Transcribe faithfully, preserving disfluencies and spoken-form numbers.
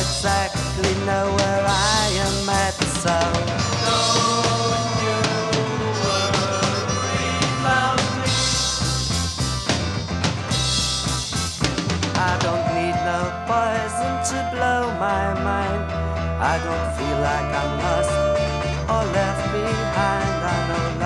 exactly know where I am at, so don't you worry about me. I don't need no poison to blow my mind. I don't feel like I'm lost or left behind. I know